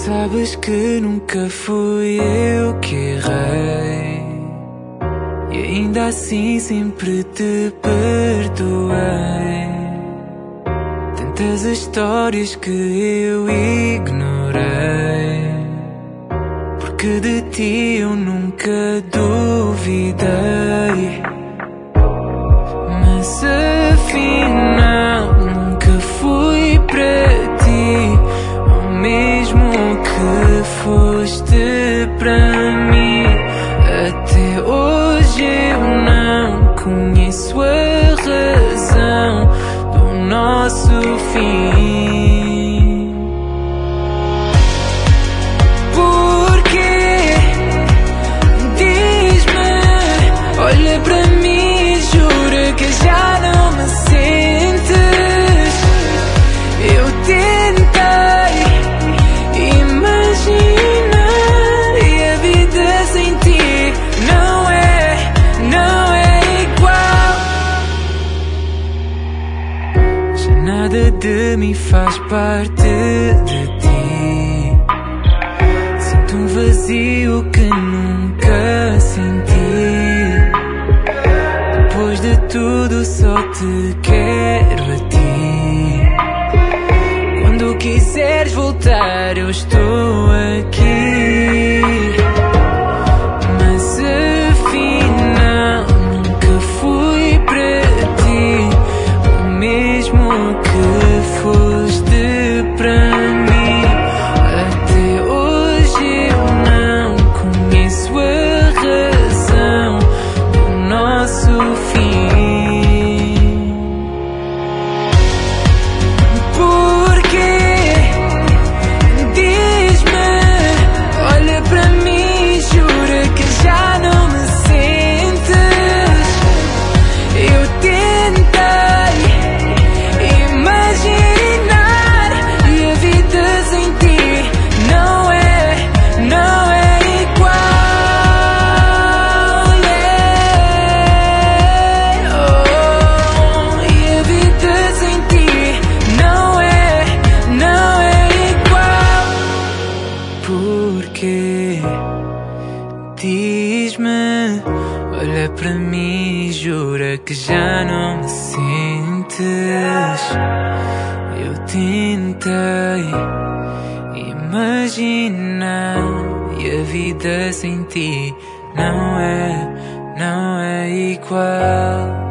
Sabes que nunca fui eu que errei, e ainda assim sempre te perdoei. Tantas histórias que eu ignorei, porque de ti eu nunca duvidei. Mas afinal nunca fui para ti o mesmo que foste para mim. Até hoje eu não conheço a razão do nosso fim. Porquê? Diz-me, olha para mim, jura que já não me sentes. Eu tentei imaginar e a vida sem ti não é igual. Já nada de mim faz parte de ti. Sinto um vazio que nunca senti. Depois de tudo só te quero a ti. Quando quiseres voltar eu estou aqui. Mas afinal nunca fui para ti o mesmo que foste para mim. Até hoje eu não conheço a razão do nosso fim. Porquê? Diz-me, olha para mim, jura que já não me sentes. Eu tentei imaginar e a vida sem ti não é igual. Yeah. Oh, e a vida sem ti não é igual. Porquê? Diz-me, olha para mim e jura que já não me sentes. Eu tentei imaginar e a vida sem ti não é igual.